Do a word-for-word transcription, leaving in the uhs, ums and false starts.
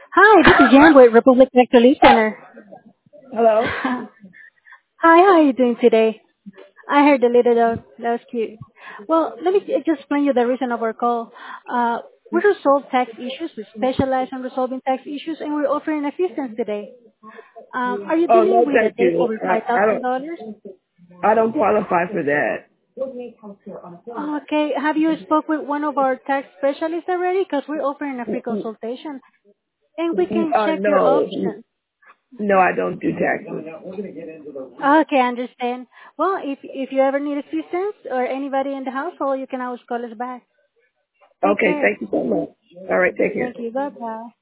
Hi, this is Jan with Republic Tech Relief Center. Hello? Hi, how are you doing today? I heard a little of that was cute. Well, let me j- just explain you the reason of our call. Uh, we resolve tax issues. We specialize in resolving tax issues, and we're offering assistance today. Um, are you Oh, dealing no, with a thank debt you. over five I, I thousand don't. dollars? I don't qualify for that. Okay, have you spoke with one of our tax specialists already? Because we're offering a free consultation, and we Mm, can Uh, check your no, options. no, I don't do taxes. Okay, I understand. Well, if if you ever need assistance or anybody in the household, you can always call us back. Take Okay, care. thank you so much. All right, take care. Thank you. Bye bye.